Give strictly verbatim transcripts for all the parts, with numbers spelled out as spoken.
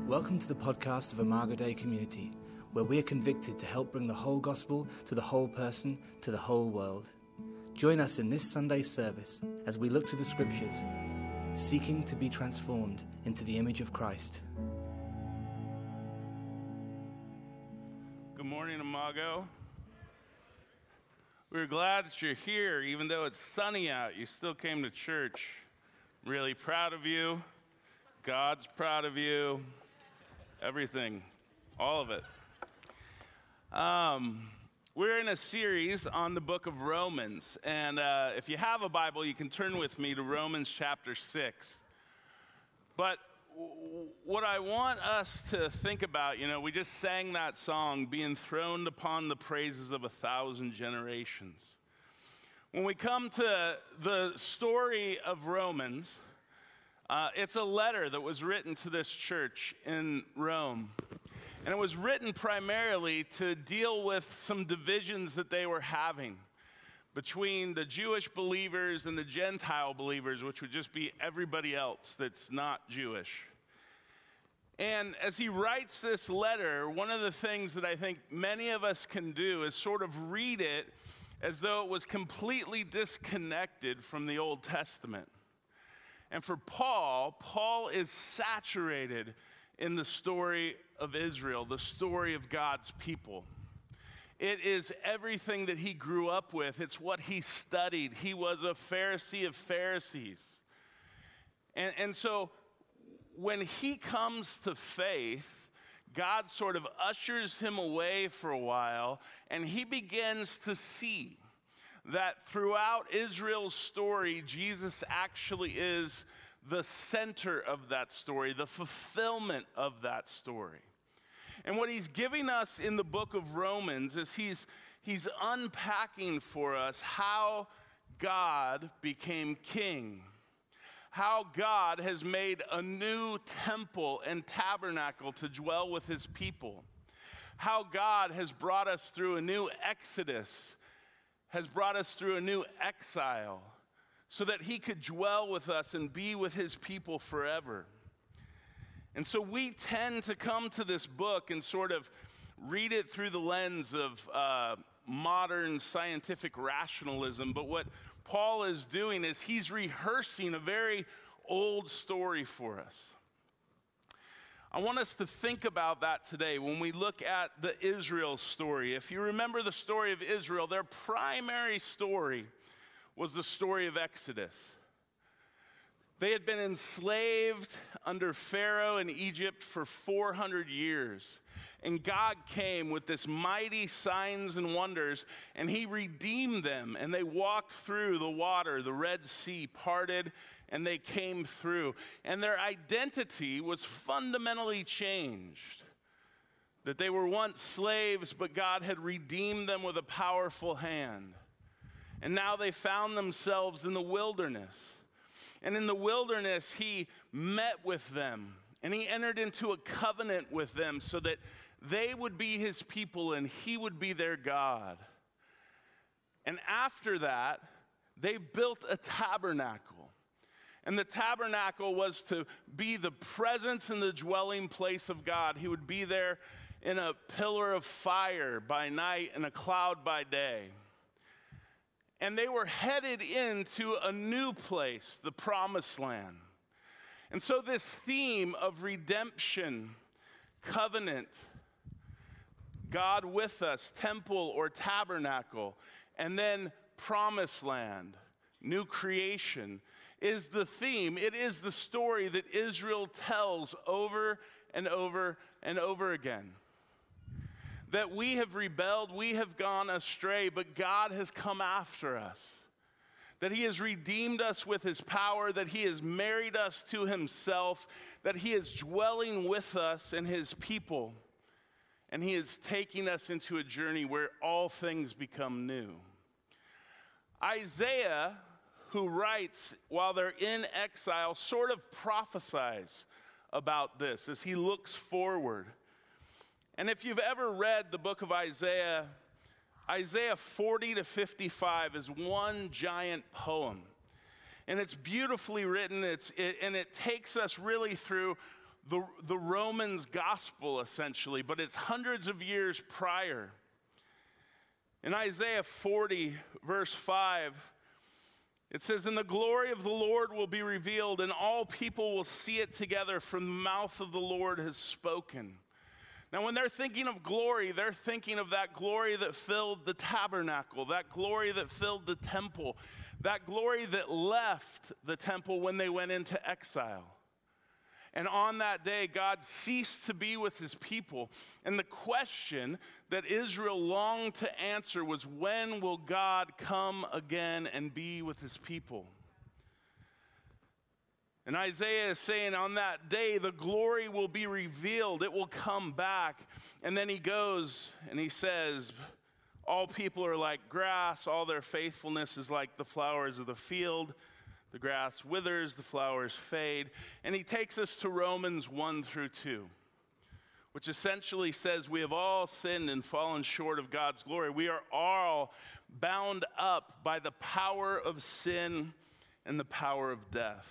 Welcome to the podcast of Imago Dei Community, where we are convicted to help bring the whole gospel to the whole person, to the whole world. Join us in this Sunday service as we look to the scriptures, seeking to be transformed into the image of Christ. Good morning, Imago. We're glad that you're here, even though it's sunny out. You still came to church. Really proud of you. God's proud of you. Everything, all of it. Um, we're in a series on the book of Romans, and uh, if you have a Bible, you can turn with me to Romans chapter six. But w- what I want us to think about, you know, we just sang that song, being throned upon the praises of a thousand generations. When we come to the story of Romans, Uh, it's a letter that was written to this church in Rome. And it was written primarily to deal with some divisions that they were having between the Jewish believers and the Gentile believers, which would just be everybody else that's not Jewish. And as he writes this letter, one of the things that I think many of us can do is sort of read it as though it was completely disconnected from the Old Testament. And for Paul, Paul is saturated in the story of Israel, the story of God's people. It is everything that he grew up with. It's what he studied. He was a Pharisee of Pharisees. And, and so when he comes to faith, God sort of ushers him away for a while, and he begins to see that throughout Israel's story, Jesus actually is the center of that story, the fulfillment of that story. And what he's giving us in the book of Romans is he's, he's unpacking for us how God became king, how God has made a new temple and tabernacle to dwell with his people, how God has brought us through a new exodus, has brought us through a new exile so that he could dwell with us and be with his people forever. And so we tend to come to this book and sort of read it through the lens of uh, modern scientific rationalism. But what Paul is doing is he's rehearsing a very old story for us. I want us to think about that today when we look at the Israel story. If you remember the story of Israel, their primary story was the story of Exodus. They had been enslaved under Pharaoh in Egypt for four hundred years. And God came with this mighty signs and wonders, and he redeemed them. And they walked through the water, the Red Sea parted, and they came through. And their identity was fundamentally changed. That they were once slaves, but God had redeemed them with a powerful hand. And now they found themselves in the wilderness. And in the wilderness, he met with them. And he entered into a covenant with them so that they would be his people and he would be their God. And after that, they built a tabernacle. And the tabernacle was to be the presence and the dwelling place of God. He would be there in a pillar of fire by night and a cloud by day. And they were headed into a new place, the promised land. And so this theme of redemption, covenant, God with us, temple or tabernacle, and then promised land, new creation, is the theme. It is the story that Israel tells over and over and over again. That we have rebelled, we have gone astray, but God has come after us. That he has redeemed us with his power, that he has married us to himself, that he is dwelling with us and his people, and he is taking us into a journey where all things become new. Isaiah, who writes while they're in exile, sort of prophesies about this as he looks forward. And if you've ever read the book of Isaiah, Isaiah forty to fifty-five is one giant poem. And it's beautifully written, it's, it, and it takes us really through the, the Romans gospel, essentially, but it's hundreds of years prior. In Isaiah forty, verse five, it says, "And the glory of the Lord will be revealed, and all people will see it together, for the mouth of the Lord has spoken." Now, when they're thinking of glory, they're thinking of that glory that filled the tabernacle, that glory that filled the temple, that glory that left the temple when they went into exile. And on that day, God ceased to be with his people. And the question that Israel longed to answer was, when will God come again and be with his people? And Isaiah is saying on that day, the glory will be revealed. It will come back. And then he goes and he says, all people are like grass. All their faithfulness is like the flowers of the field. The grass withers, the flowers fade. And he takes us to Romans one through two, which essentially says we have all sinned and fallen short of God's glory. We are all bound up by the power of sin and the power of death.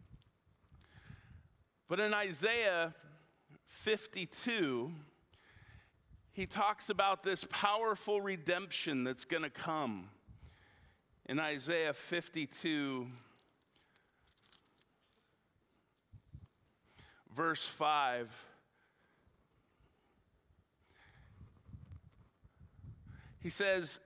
But in Isaiah fifty-two, he talks about this powerful redemption that's going to come. In Isaiah fifty-two, verse five, he says,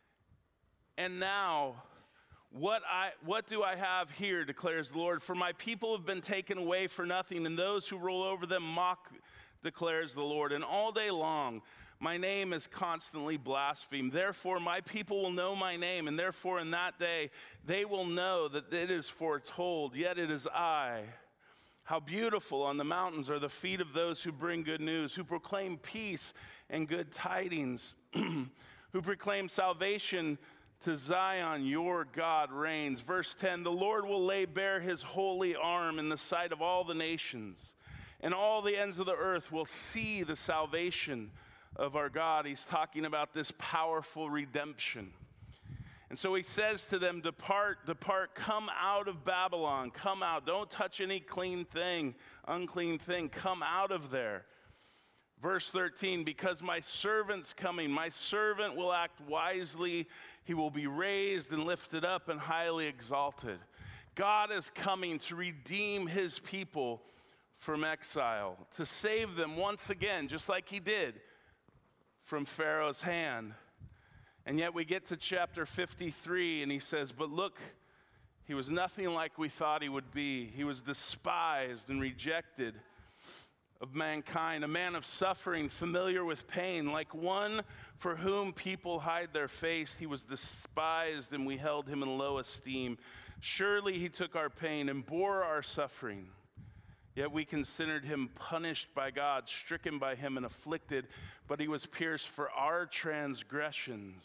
"And now, What I what do I have here, declares the Lord? For my people have been taken away for nothing, and those who rule over them mock, declares the Lord. And all day long my name is constantly blasphemed. Therefore my people will know my name, and therefore in that day they will know that it is foretold, yet it is I. How beautiful on the mountains are the feet of those who bring good news, who proclaim peace and good tidings, who proclaim salvation to Zion. Your God reigns." Verse ten, "The Lord will lay bare his holy arm in the sight of all the nations, and all the ends of the earth will see the salvation of our God." He's talking about this powerful redemption. And so he says to them, "Depart, depart, come out of Babylon, come out. Don't touch any clean thing, unclean thing. Come out of there." Verse thirteen, "Because my servant's coming, my servant will act wisely. He will be raised and lifted up and highly exalted." God is coming to redeem his people from exile, to save them once again, just like he did from Pharaoh's hand. And yet we get to chapter fifty-three and he says, "But look, he was nothing like we thought he would be. He was despised and rejected of mankind, a man of suffering, familiar with pain, like one for whom people hide their face. He was despised, and we held him in low esteem. Surely he took our pain and bore our suffering. Yet we considered him punished by God, stricken by him and afflicted. But he was pierced for our transgressions.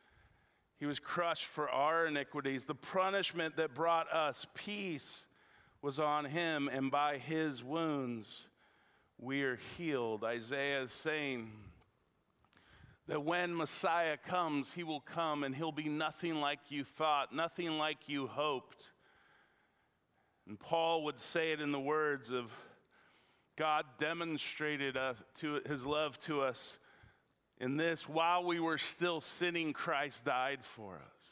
He was crushed for our iniquities. The punishment that brought us peace was on him, and by his wounds we are healed." Isaiah is saying that when Messiah comes, he will come and he'll be nothing like you thought, nothing like you hoped. And Paul would say it in the words of, God demonstrated uh, to his love to us in this: while we were still sinning, Christ died for us.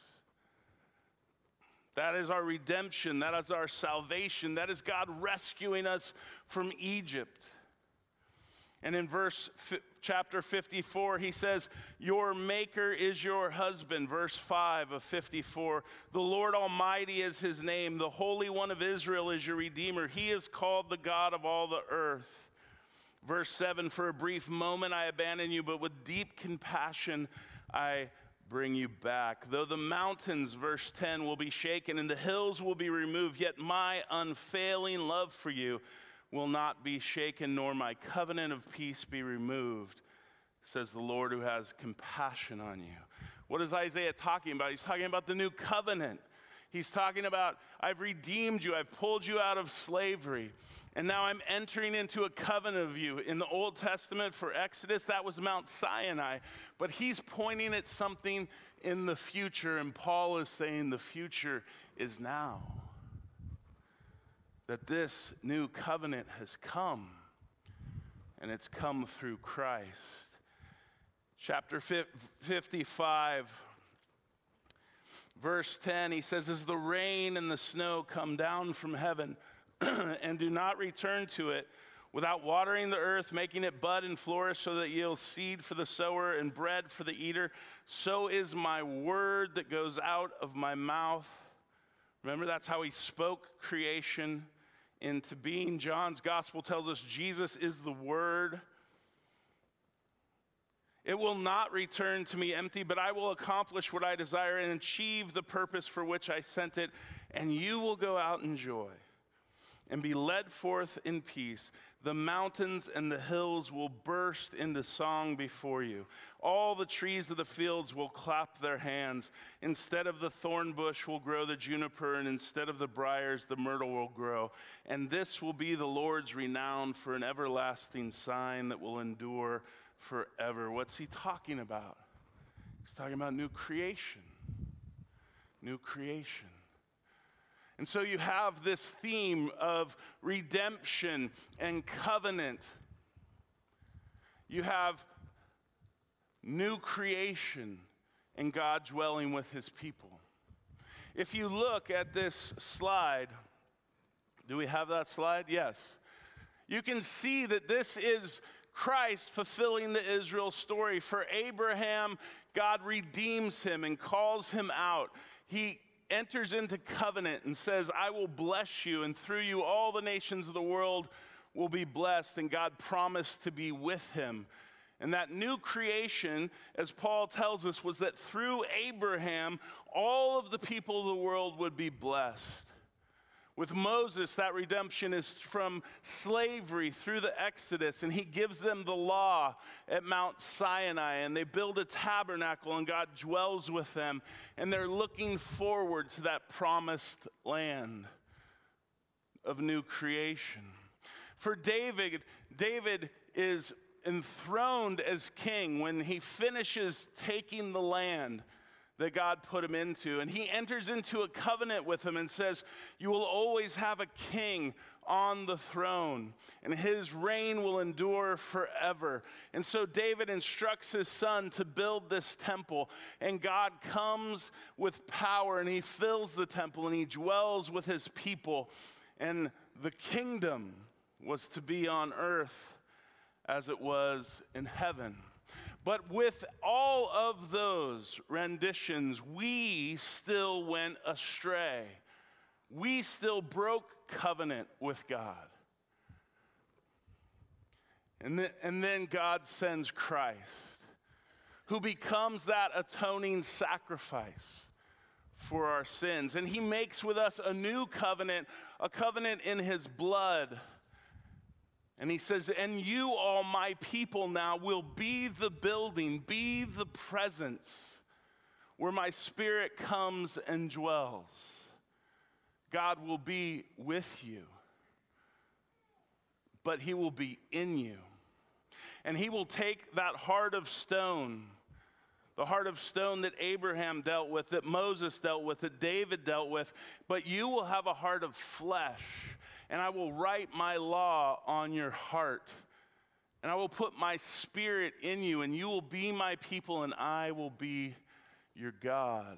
That is our redemption. That is our salvation. That is God rescuing us from Egypt. And in verse f- chapter fifty-four, he says, "Your maker is your husband." Verse five of fifty-four, "The Lord Almighty is his name. The Holy One of Israel is your Redeemer. He is called the God of all the earth." Verse seven, "For a brief moment I abandon you, but with deep compassion I bring you back. Though the mountains," verse ten, "will be shaken and the hills will be removed, yet my unfailing love for you will not be shaken, nor my covenant of peace be removed, says the Lord who has compassion on you." What is Isaiah talking about? He's talking about the new covenant. He's talking about, I've redeemed you, I've pulled you out of slavery, and now I'm entering into a covenant of you. In the Old Testament for Exodus, that was Mount Sinai, but he's pointing at something in the future, and Paul is saying the future is now. that this new covenant has come, and it's come through Christ. Chapter fifty-five, verse ten, he says, as the rain and the snow come down from heaven and do not return to it, without watering the earth, making it bud and flourish so that it yields seed for the sower and bread for the eater, so is my word that goes out of my mouth. Remember, that's how he spoke creation into being. John's gospel tells us Jesus is the word. It will not return to me empty, but I will accomplish what I desire and achieve the purpose for which I sent it, and you will go out in joy and be led forth in peace. The mountains and the hills will burst into song before you. All the trees of the fields will clap their hands. Instead of the thorn bush will grow the juniper, and instead of the briars, the myrtle will grow. And this will be the Lord's renown for an everlasting sign that will endure forever. What's he talking about? He's talking about new creation. New creation. And so you have this theme of redemption and covenant. You have new creation and God dwelling with his people. If you look at this slide, do we have that slide? Yes. You can see that this is Christ fulfilling the Israel story. For Abraham, God redeems him and calls him out. He enters into covenant and says, I will bless you, and through you all the nations of the world will be blessed. And God promised to be with him. And that new creation, as Paul tells us, was that through Abraham, all of the people of the world would be blessed. With Moses, that redemption is from slavery through the Exodus, and he gives them the law at Mount Sinai, and they build a tabernacle, and God dwells with them, and they're looking forward to that promised land of new creation. For David, David is enthroned as king when he finishes taking the land that God put him into. And he enters into a covenant with him and says, you will always have a king on the throne, and his reign will endure forever. And so David instructs his son to build this temple, and God comes with power, and he fills the temple, and he dwells with his people. And the kingdom was to be on earth as it was in heaven. But with all of those renditions, we still went astray. We still broke covenant with God. And then, and then God sends Christ, who becomes that atoning sacrifice for our sins. And he makes with us a new covenant, a covenant in his blood. And he says, and you, all my people now, will be the building, be the presence where my spirit comes and dwells. God will be with you, but he will be in you. And he will take that heart of stone, the heart of stone that Abraham dealt with, that Moses dealt with, that David dealt with, but you will have a heart of flesh. And I will write my law on your heart. And I will put my spirit in you, and you will be my people, and I will be your God.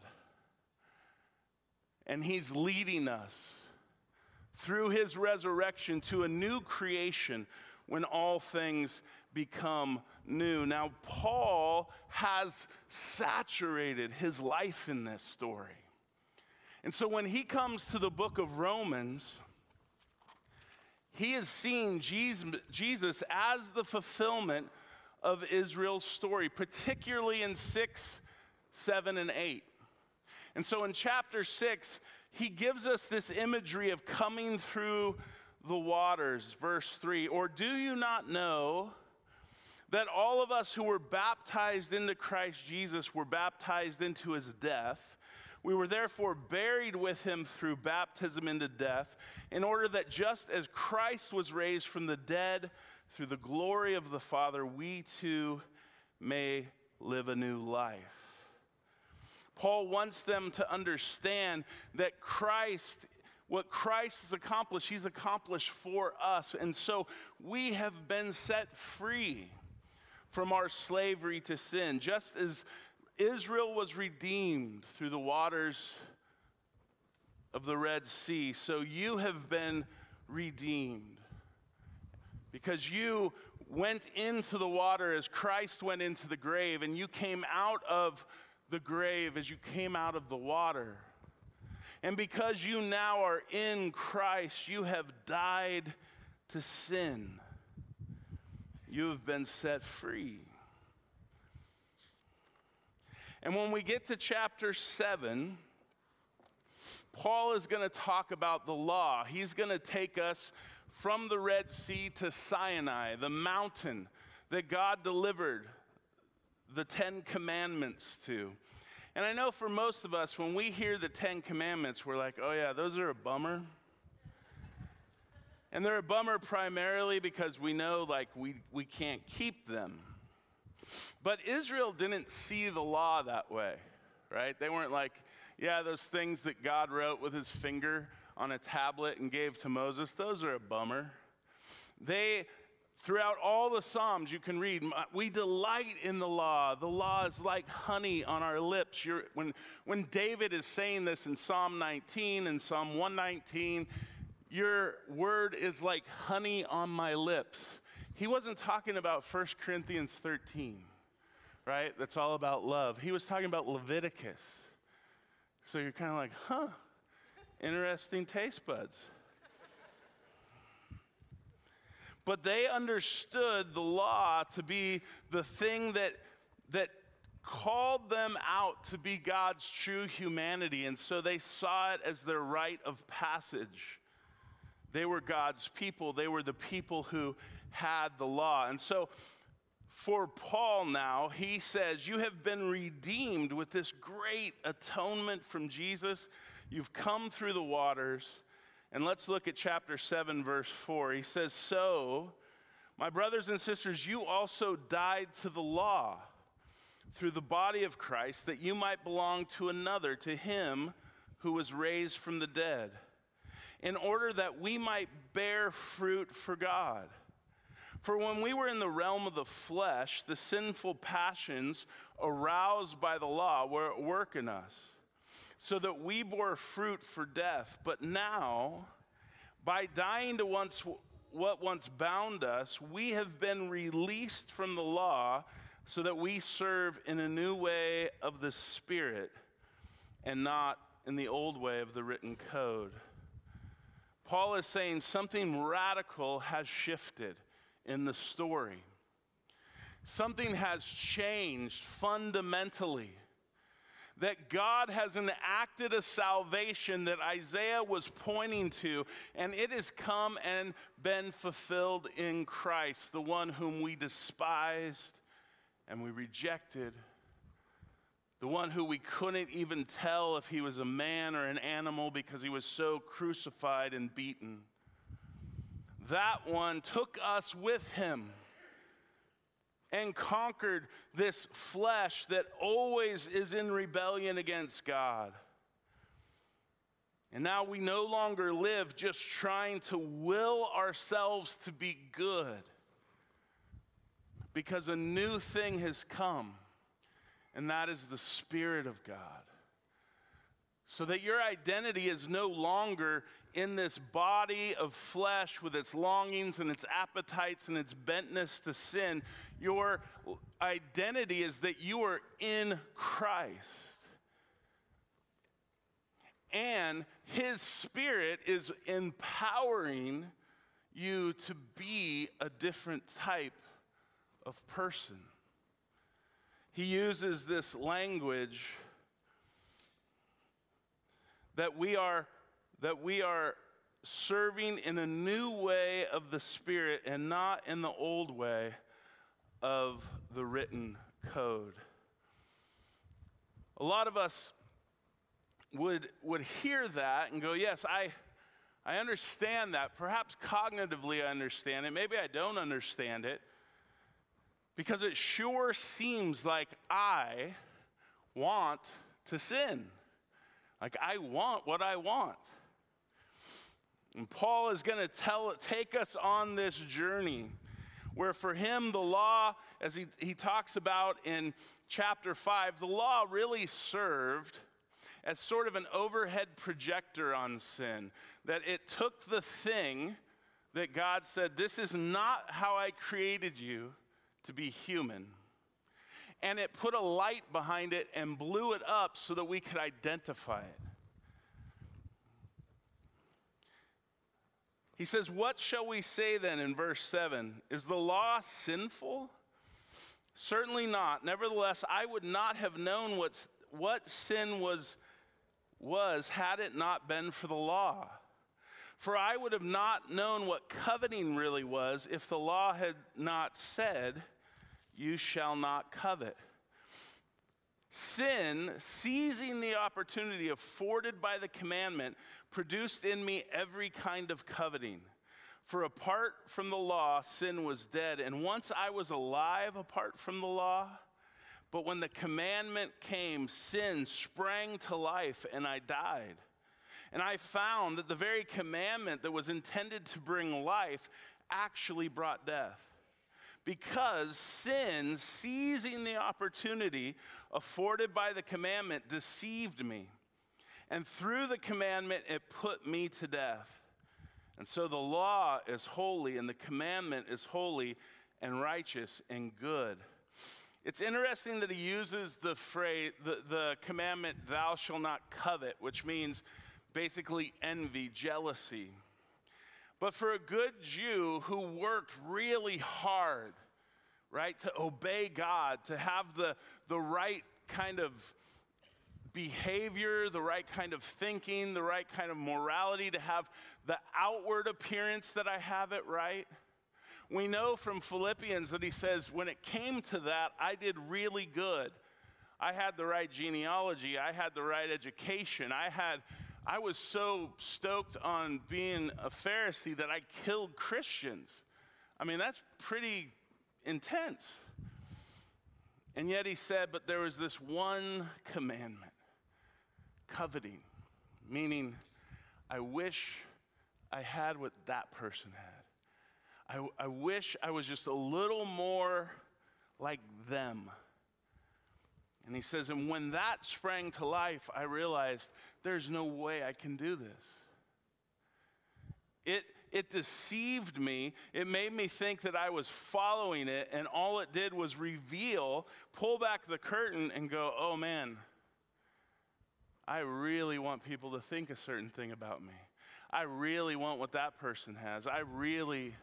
And he's leading us through his resurrection to a new creation when all things become new. Now, Paul has saturated his life in this story. And so when he comes to the book of Romans, he is seeing Jesus as the fulfillment of Israel's story, particularly in six, seven, and eight. And so in chapter six, he gives us this imagery of coming through the waters, verse three. Or do you not know that all of us who were baptized into Christ Jesus were baptized into his death? We were therefore buried with him through baptism into death, in order that just as Christ was raised from the dead through the glory of the Father, we too may live a new life. Paul wants them to understand that Christ what Christ has accomplished, he's accomplished for us. And so we have been set free from our slavery to sin. Just as Israel was redeemed through the waters of the Red Sea, so you have been redeemed. Because you went into the water as Christ went into the grave, and you came out of the grave as you came out of the water. And because you now are in Christ, you have died to sin. You have been set free. And when we get to chapter seven, Paul is going to talk about the law. He's going to take us from the Red Sea to Sinai, the mountain that God delivered the Ten Commandments to. And I know for most of us, when we hear the Ten Commandments, we're like, oh yeah, those are a bummer. And they're a bummer primarily because we know like we, we can't keep them. But Israel didn't see the law that way, right? They weren't like, yeah, those things that God wrote with his finger on a tablet and gave to Moses, those are a bummer. They, throughout all the Psalms you can read, we delight in the law. The law is like honey on our lips. You're, when, when David is saying this in Psalm nineteen and Psalm one nineteen, your word is like honey on my lips. He wasn't talking about First Corinthians thirteen, right? That's all about love. He was talking about Leviticus. So you're kind of like, huh, interesting taste buds. But they understood the law to be the thing that, that called them out to be God's true humanity. And so they saw it as their rite of passage. They were God's people. They were the people who had the law. And so for Paul now, he says, you have been redeemed with this great atonement from Jesus. You've come through the waters. And let's look at chapter seven, verse four. He says, so, my brothers and sisters, you also died to the law through the body of Christ, that you might belong to another, to him who was raised from the dead, in order that we might bear fruit for God. For when we were in the realm of the flesh, the sinful passions aroused by the law were at work in us, so that we bore fruit for death. But now, by dying to once, what once bound us, we have been released from the law, so that we serve in a new way of the Spirit and not in the old way of the written code. Paul is saying something radical has shifted in the story. Something has changed fundamentally. That God has enacted a salvation that Isaiah was pointing to, and it has come and been fulfilled in Christ, the one whom we despised and we rejected, the one who we couldn't even tell if he was a man or an animal because he was so crucified and beaten. That one took us with him and conquered this flesh that always is in rebellion against God. And now we no longer live just trying to will ourselves to be good, because a new thing has come, and that is the Spirit of God. So that your identity is no longer in this body of flesh with its longings and its appetites and its bentness to sin. Your identity is that you are in Christ. And his Spirit is empowering you to be a different type of person. He uses this language that we are that we are serving in a new way of the Spirit and not in the old way of the written code. A lot of us would would hear that and go, yes, I I understand that. Perhaps cognitively I understand it. Maybe I don't understand it. Because it sure seems like I want to sin. Like I want what I want. And Paul is going to tell, take us on this journey where for him the law, as he, he talks about in chapter five, the law really served as sort of an overhead projector on sin. That it took the thing that God said, this is not how I created you to be human. And it put a light behind it and blew it up so that we could identify it. He says, what shall we say then in verse seven? Is the law sinful? Certainly not. Nevertheless, I would not have known what, what sin was, was had it not been for the law. For I would have not known what coveting really was if the law had not said, you shall not covet. Sin, seizing the opportunity afforded by the commandment, produced in me every kind of coveting. For apart from the law, sin was dead. And once I was alive apart from the law, but when the commandment came, sin sprang to life and I died. And I found that the very commandment that was intended to bring life actually brought death. Because sin, seizing the opportunity afforded by the commandment, deceived me. And through the commandment, it put me to death. And so the law is holy, and the commandment is holy and righteous and good. It's interesting that he uses the phrase, the, the commandment, thou shalt not covet, which means basically envy, jealousy. But for a good Jew who worked really hard, right, to obey God, to have the, the right kind of behavior, the right kind of thinking, the right kind of morality, to have the outward appearance that I have it right. We know from Philippians that he says, when it came to that, I did really good. I had the right genealogy. I had the right education. I had, I was so stoked on being a Pharisee that I killed Christians. I mean, that's pretty intense. And yet he said, but there was this one commandment. Coveting, meaning I wish I had what that person had. I, I wish I was just a little more like them. And he says, and when that sprang to life, I realized there's no way I can do this. It, it deceived me. It made me think that I was following it, and all it did was reveal, pull back the curtain and go, oh man, I really want people to think a certain thing about me. I really want what that person has. I really...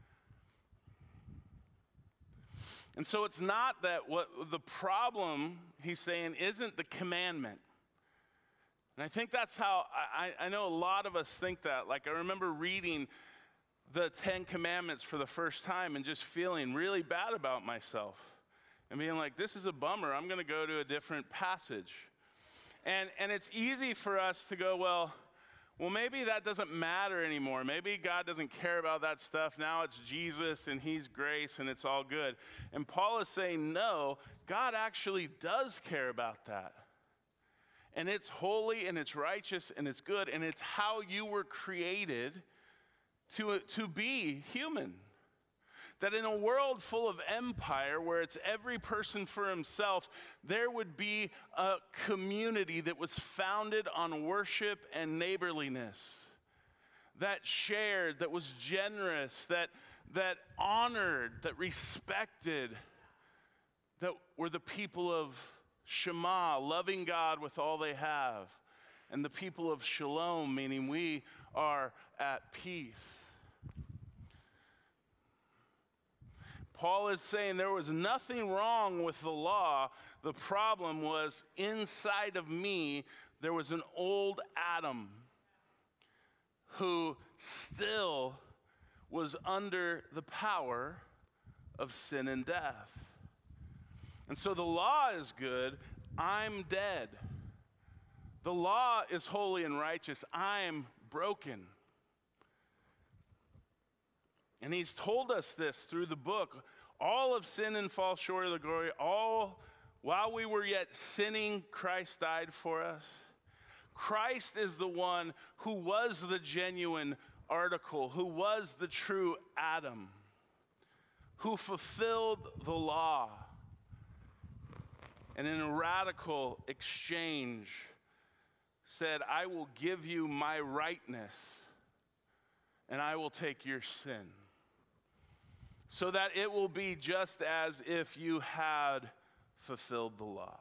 And so it's not that what the problem, he's saying, isn't the commandment. And I think that's how, I, I know a lot of us think that. Like I remember reading the Ten Commandments for the first time and just feeling really bad about myself. And being like, this is a bummer. I'm going to go to a different passage. And and it's easy for us to go, well, well, maybe that doesn't matter anymore. Maybe God doesn't care about that stuff. Now it's Jesus and he's grace and it's all good. And Paul is saying, no, God actually does care about that. And it's holy and it's righteous and it's good. And it's how you were created to, to be human. That in a world full of empire, where it's every person for himself, there would be a community that was founded on worship and neighborliness, that shared, that was generous, that, that honored, that respected, that were the people of Shema, loving God with all they have, and the people of Shalom, meaning we are at peace. Paul is saying there was nothing wrong with the law. The problem was inside of me, there was an old Adam who still was under the power of sin and death. And so the law is good. I'm dead. The law is holy and righteous. I'm broken. And he's told us this through the book. All have sinned and fall short of the glory. All, while we were yet sinning, Christ died for us. Christ is the one who was the genuine article, who was the true Adam, who fulfilled the law, and in a radical exchange said, I will give you my rightness, and I will take your sin, so that it will be just as if you had fulfilled the law.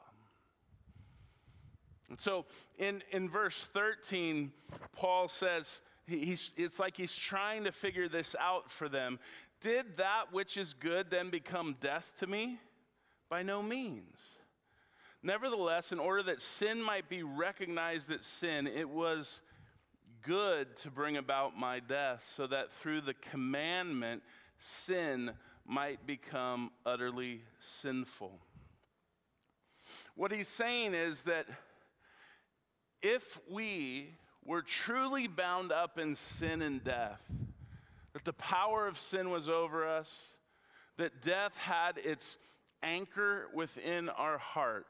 And so in, in verse thirteen, Paul says, he, he's, it's like he's trying to figure this out for them. Did that which is good then become death to me? By no means. Nevertheless, in order that sin might be recognized as sin, it was good to bring about my death, so that through the commandment, sin might become utterly sinful. What he's saying is that if we were truly bound up in sin and death, that the power of sin was over us, that death had its anchor within our heart,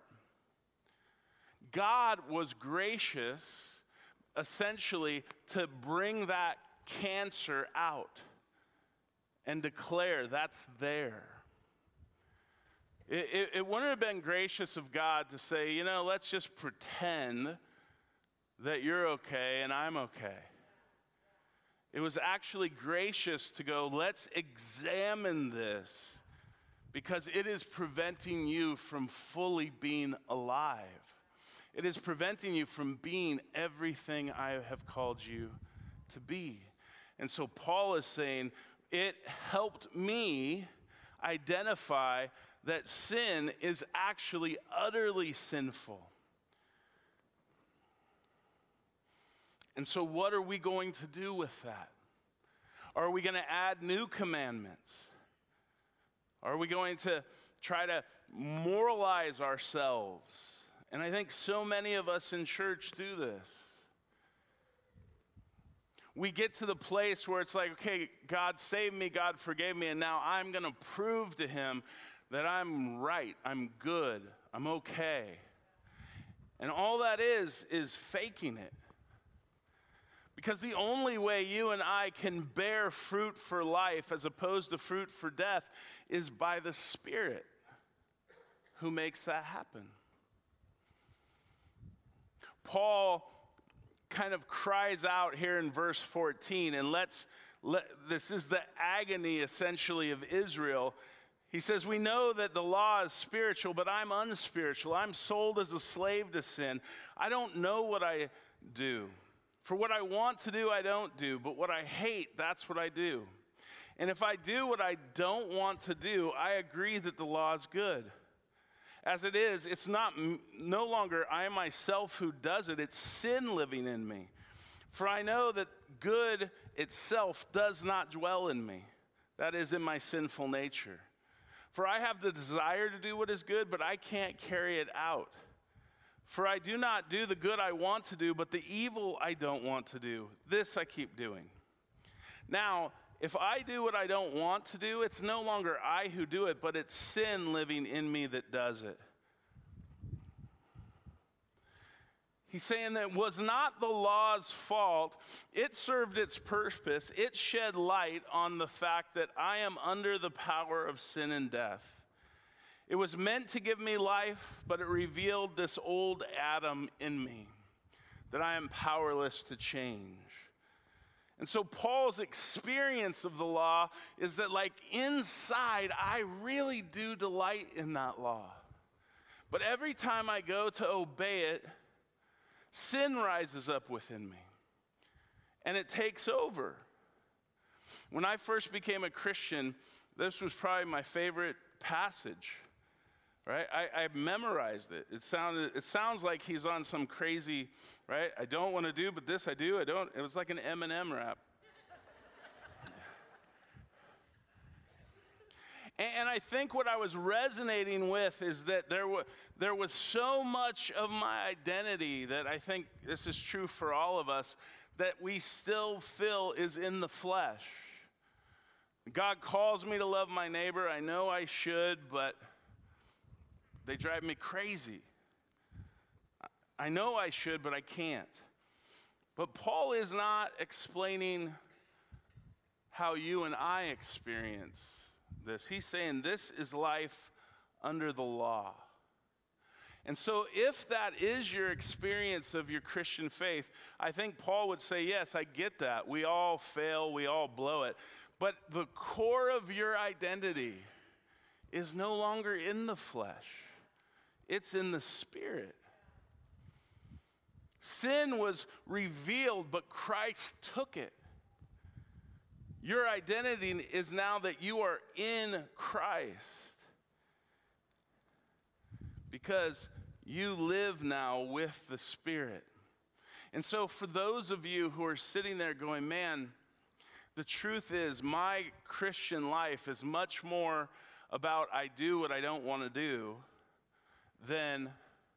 God was gracious, essentially, to bring that cancer out and declare that's there. It, it, it wouldn't have been gracious of God to say, you know, let's just pretend that you're okay and I'm okay. It was actually gracious to go, let's examine this, because it is preventing you from fully being alive. It is preventing you from being everything I have called you to be. And so Paul is saying, it helped me identify that sin is actually utterly sinful. And so what are we going to do with that? Are we going to add new commandments? Are we going to try to moralize ourselves? And I think so many of us in church do this. We get to the place where it's like, okay, God saved me, God forgave me, and now I'm going to prove to him that I'm right, I'm good, I'm okay. And all that is, is faking it. Because the only way you and I can bear fruit for life as opposed to fruit for death is by the Spirit who makes that happen. Paul kind of cries out here in verse fourteen, and let's let, this is the agony essentially of Israel. He says, we know that the law is spiritual, but I'm unspiritual. I'm sold as a slave to sin. I don't know what I do. For what I want to do, I don't do, but what I hate, that's what I do. And if I do what I don't want to do, I agree that the law is good. As it is, it's not no longer I myself who does it, it's sin living in me. For I know that good itself does not dwell in me, that is, in my sinful nature. For I have the desire to do what is good, but I can't carry it out. For I do not do the good I want to do, but the evil I don't want to do, this I keep doing. Now, if I do what I don't want to do, it's no longer I who do it, but it's sin living in me that does it. He's saying that it was not the law's fault. It served its purpose. It shed light on the fact that I am under the power of sin and death. It was meant to give me life, but it revealed this old Adam in me that I am powerless to change. And so Paul's experience of the law is that, like, inside, I really do delight in that law. But every time I go to obey it, sin rises up within me, and it takes over. When I first became a Christian, this was probably my favorite passage, right? I, I memorized it. It sounded. It sounds like he's on some crazy, right? I don't want to do, but this I do. I don't. It was like an Eminem rap. and, and I think what I was resonating with is that there was there was so much of my identity that I think this is true for all of us, that we still feel is in the flesh. God calls me to love my neighbor. I know I should, but they drive me crazy. I know I should, but I can't. But Paul is not explaining how you and I experience this. He's saying this is life under the law. And so if that is your experience of your Christian faith, I think Paul would say, yes, I get that. We all fail, we all blow it. But the core of your identity is no longer in the flesh. It's in the Spirit. Sin was revealed, but Christ took it. Your identity is now that you are in Christ, because you live now with the Spirit. And so for those of you who are sitting there going, man, the truth is my Christian life is much more about I do what I don't want to do than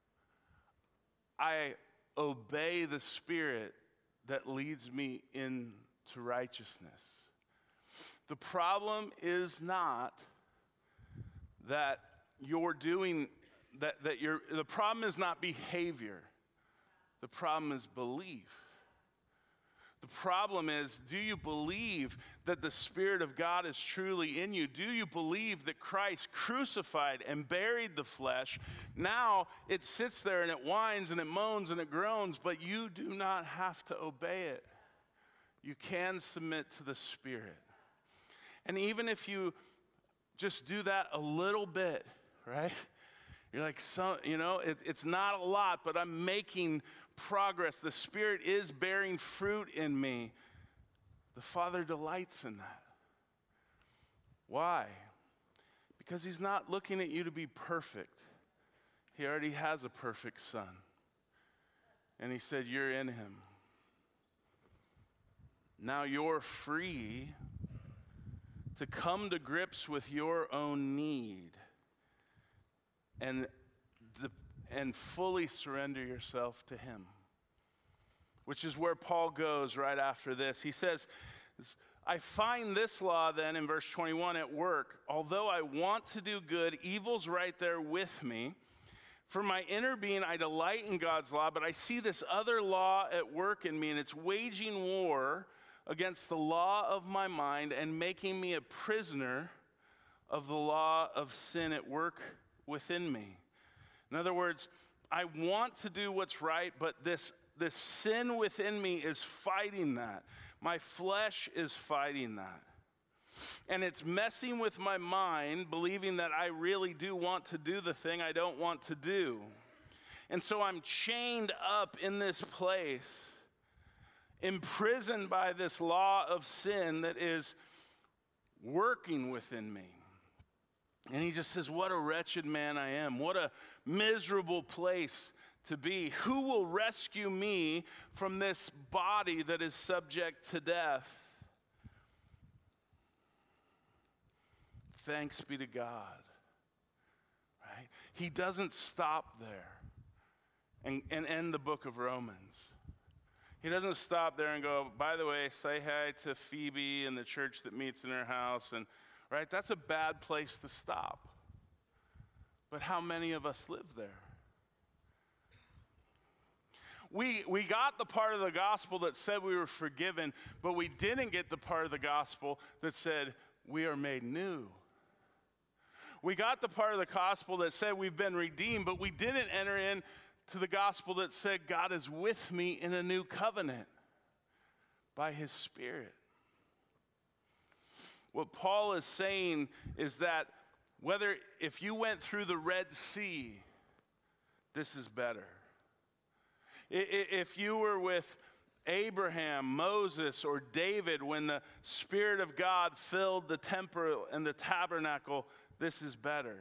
I obey the Spirit that leads me into righteousness. The problem is not that you're doing that that you're the problem is not behavior. The problem is belief. The problem is, do you believe that the Spirit of God is truly in you? Do you believe that Christ crucified and buried the flesh? Now it sits there and it whines and it moans and it groans, but you do not have to obey it. You can submit to the Spirit. And even if you just do that a little bit, right? You're like, so, you know, it, it's not a lot, but I'm making progress. The Spirit is bearing fruit in me. The Father delights in that. Why? Because He's not looking at you to be perfect. He already has a perfect Son. And He said, you're in Him. Now you're free to come to grips with your own need and the, and fully surrender yourself to Him, which is where Paul goes right after this. He says, I find this law then in verse twenty-one at work. Although I want to do good, evil's right there with me. For my inner being, I delight in God's law, but I see this other law at work in me, and it's waging war against the law of my mind and making me a prisoner of the law of sin at work within me. In other words, I want to do what's right, but this, this sin within me is fighting that. My flesh is fighting that. And it's messing with my mind, believing that I really do want to do the thing I don't want to do. And so I'm chained up in this place, imprisoned by this law of sin that is working within me. And he just says, what a wretched man I am. What a miserable place to be. Who will rescue me from this body that is subject to death? Thanks be to God. Right? He doesn't stop there and, and end the book of Romans. He doesn't stop there and go, by the way, say hi to Phoebe and the church that meets in her house. And right, that's a bad place to stop. But how many of us live there? We, we got the part of the gospel that said we were forgiven, but we didn't get the part of the gospel that said we are made new. We got the part of the gospel that said we've been redeemed, but we didn't enter in to the gospel that said God is with me in a new covenant by His Spirit. What Paul is saying is that whether if you went through the Red Sea, this is better. If you were with Abraham, Moses, or David when the Spirit of God filled the temple and the tabernacle, this is better.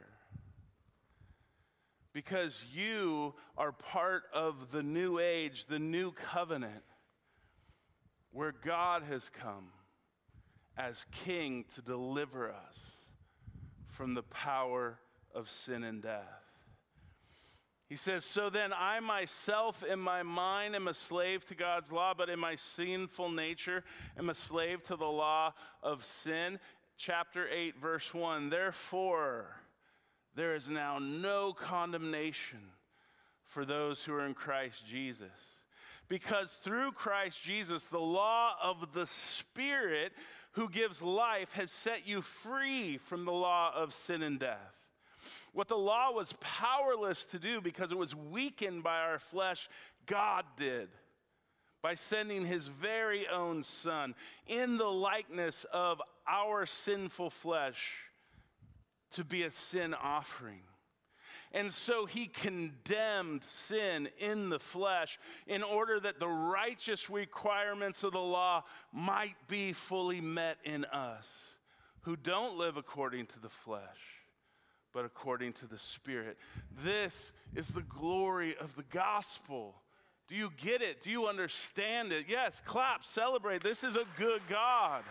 Because you are part of the new age, the new covenant, where God has come as King to deliver us from the power of sin and death. He says, so then I myself in my mind am a slave to God's law, but in my sinful nature am a slave to the law of sin. Chapter eight, verse one, therefore there is now no condemnation for those who are in Christ Jesus. Because through Christ Jesus, the law of the Spirit who gives life, has set you free from the law of sin and death. What the law was powerless to do because it was weakened by our flesh, God did by sending his very own Son in the likeness of our sinful flesh to be a sin offering. And so he condemned sin in the flesh in order that the righteous requirements of the law might be fully met in us, who don't live according to the flesh, but according to the Spirit. This is the glory of the gospel. Do you get it? Do you understand it? Yes, clap, celebrate. This is a good God.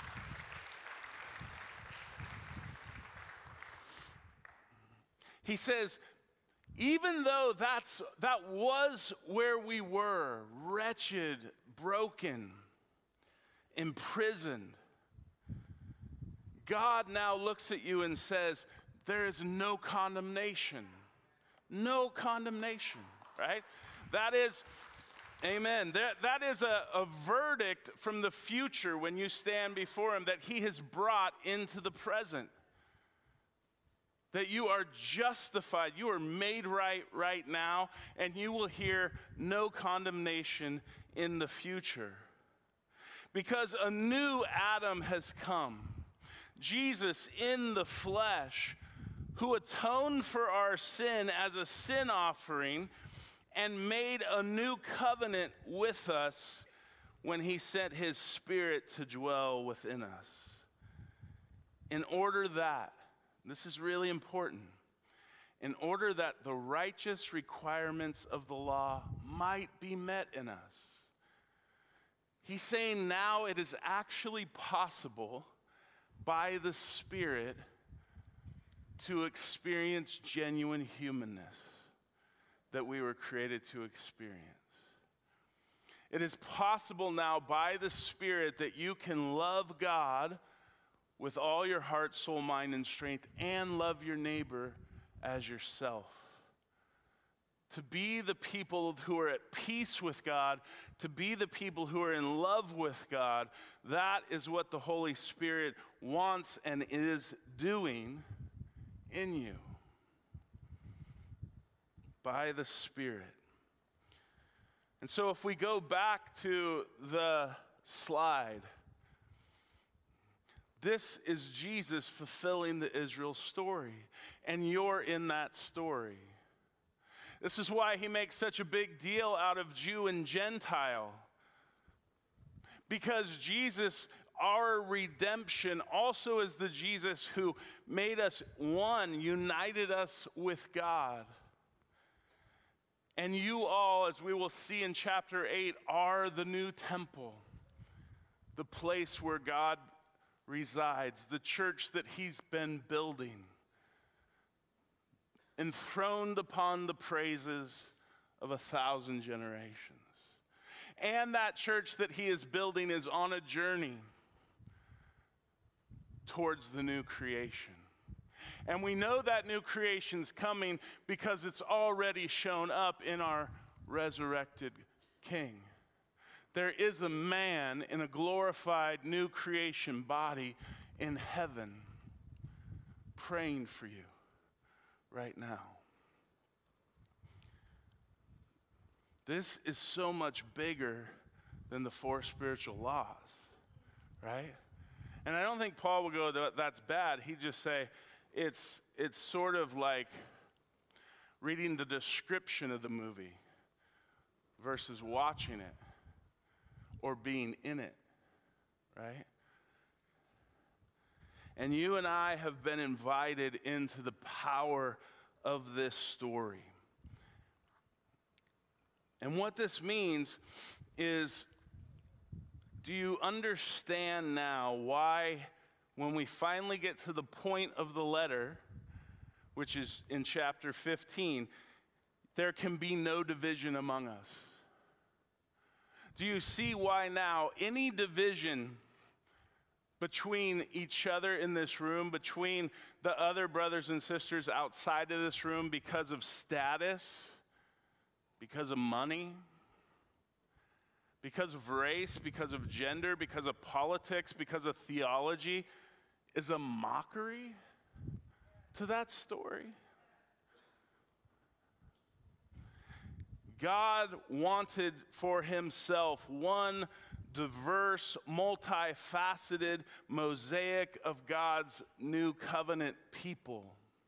He says, even though that's that was where we were, wretched, broken, imprisoned, God now looks at you and says, there is no condemnation. No condemnation, right? That is, amen. That, that is a, a verdict from the future when you stand before him that he has brought into the present. That you are justified, you are made right right now, and you will hear no condemnation in the future. Because a new Adam has come, Jesus in the flesh, who atoned for our sin as a sin offering and made a new covenant with us when he sent his Spirit to dwell within us. In order that, this is really important, in order that the righteous requirements of the law might be met in us. He's saying now it is actually possible by the Spirit to experience genuine humanness that we were created to experience. It is possible now by the Spirit that you can love God with all your heart, soul, mind, and strength, and love your neighbor as yourself. To be the people who are at peace with God, to be the people who are in love with God, that is what the Holy Spirit wants and is doing in you by the Spirit. And so if we go back to the slide, this is Jesus fulfilling the Israel story, and you're in that story. This is why he makes such a big deal out of Jew and Gentile. Because Jesus, our redemption, also is the Jesus who made us one, united us with God. And you all, as we will see in chapter eight, are the new temple, the place where God resides, the church that he's been building, enthroned upon the praises of a thousand generations. And that church that he is building is on a journey towards the new creation. And we know that new creation's coming because it's already shown up in our resurrected King. There is a man in a glorified new creation body in heaven praying for you right now. This is so much bigger than the four spiritual laws, right? And I don't think Paul will go, that's bad. He'd just say, it's, it's sort of like reading the description of the movie versus watching it or being in it, right? And you and I have been invited into the power of this story. And what this means is, do you understand now why, when we finally get to the point of the letter, which is in chapter fifteen, there can be no division among us? Do you see why now any division between each other in this room, between the other brothers and sisters outside of this room because of status, because of money, because of race, because of gender, because of politics, because of theology, is a mockery to that story. God wanted for himself one diverse, multifaceted mosaic of God's new covenant people.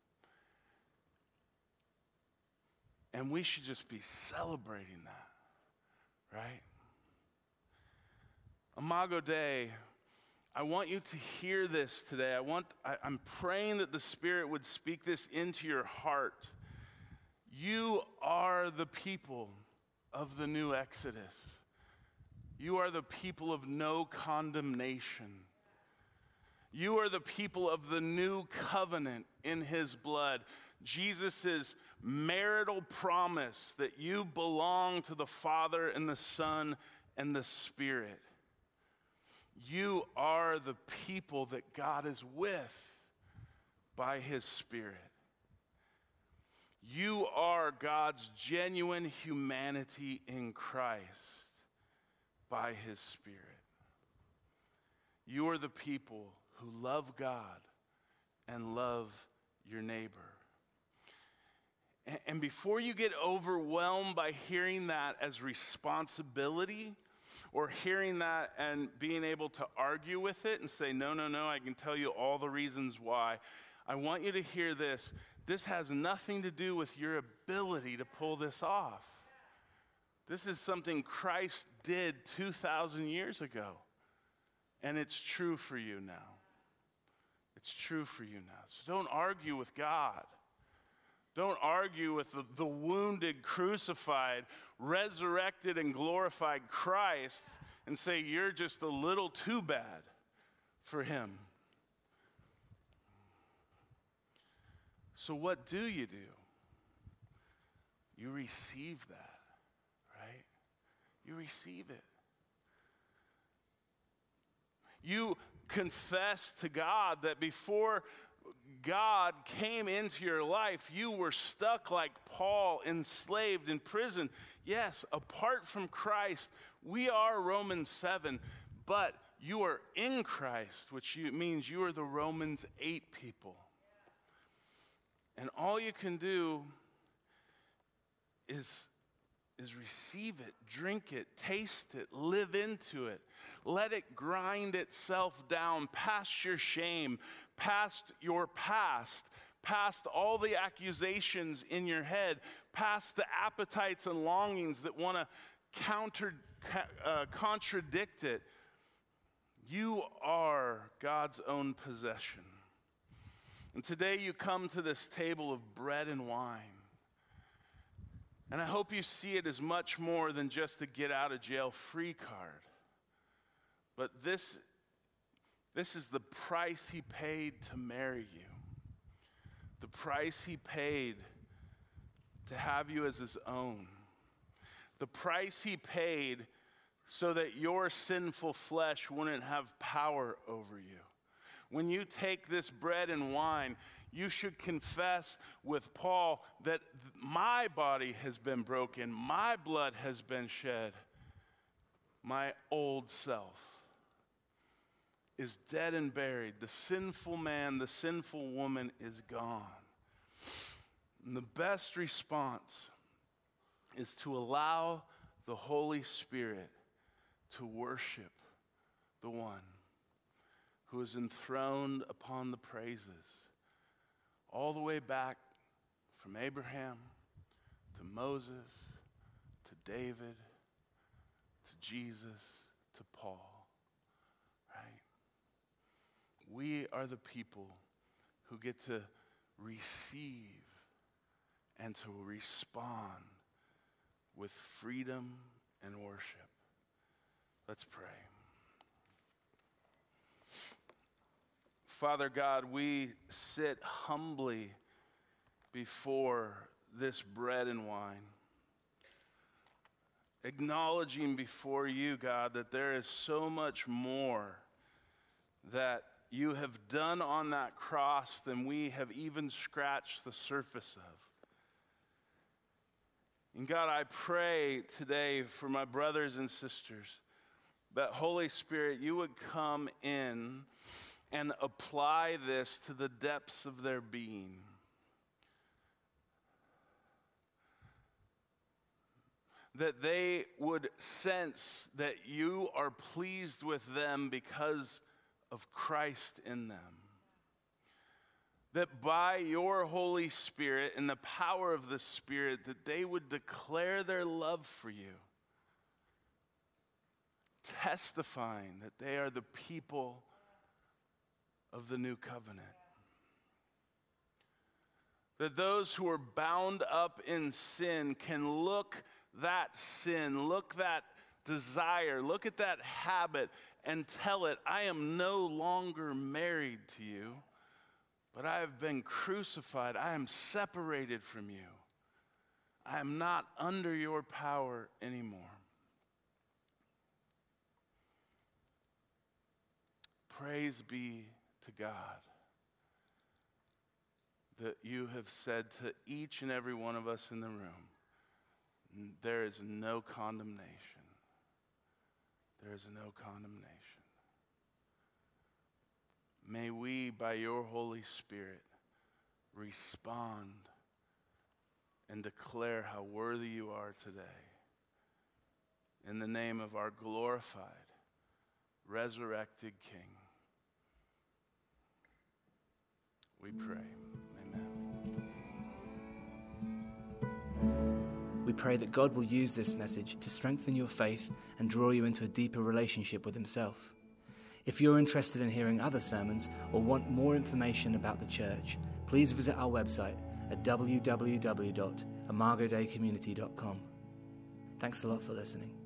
And we should just be celebrating that, right? Imago Dei, I want you to hear this today. I want, I, I'm praying that the Spirit would speak this into your heart. You are the people of the new Exodus. You are the people of no condemnation. You are the people of the new covenant in his blood. Jesus' marital promise that you belong to the Father and the Son and the Spirit. You are the people that God is with by his Spirit. You are God's genuine humanity in Christ by his Spirit. You are the people who love God and love your neighbor. And, and before you get overwhelmed by hearing that as responsibility, or hearing that and being able to argue with it and say, no, no, no, I can tell you all the reasons why, I want you to hear this. This has nothing to do with your ability to pull this off. This is something Christ did two thousand years ago. And it's true for you now. It's true for you now. So don't argue with God. Don't argue with the, the wounded, crucified, resurrected, and glorified Christ and say you're just a little too bad for him. So what do you do? You receive that, right? You receive it. You confess to God that before God came into your life, you were stuck like Paul, enslaved in prison. Yes, apart from Christ, we are Romans seven, but you are in Christ, which means you are the Romans eight people. And all you can do is, is receive it, drink it, taste it, live into it. Let it grind itself down past your shame, past your past, past all the accusations in your head, past the appetites and longings that want to counter, uh, contradict it. You are God's own possession. And today you come to this table of bread and wine. And I hope you see it as much more than just a get out of jail free card. But this, this is the price he paid to marry you. The price he paid to have you as his own. The price he paid so that your sinful flesh wouldn't have power over you. When you take this bread and wine, you should confess with Paul that my body has been broken, my blood has been shed. My old self is dead and buried. The sinful man, the sinful woman is gone. And the best response is to allow the Holy Spirit to worship the one who is enthroned upon the praises, all the way back from Abraham to Moses to David to Jesus to Paul, right? We are the people who get to receive and to respond with freedom and worship. Let's pray. Father God, we sit humbly before this bread and wine, acknowledging before you, God, that there is so much more that you have done on that cross than we have even scratched the surface of. And God, I pray today for my brothers and sisters that Holy Spirit, you would come in and apply this to the depths of their being. That they would sense that you are pleased with them because of Christ in them. That by your Holy Spirit and the power of the Spirit, that they would declare their love for you, testifying that they are the people of the new covenant. That those who are bound up in sin can look that sin, look that desire, look at that habit and tell it, I am no longer married to you, but I have been crucified. I am separated from you. I am not under your power anymore. Praise be to God that you have said to each and every one of us in the room, there is no condemnation. There is no condemnation. May we, by your Holy Spirit, respond and declare how worthy you are today. In the name of our glorified, resurrected King, we pray. Amen. We pray that God will use this message to strengthen your faith and draw you into a deeper relationship with himself. If you're interested in hearing other sermons or want more information about the church, please visit our website at w w w dot imago dei community dot com. Thanks a lot for listening.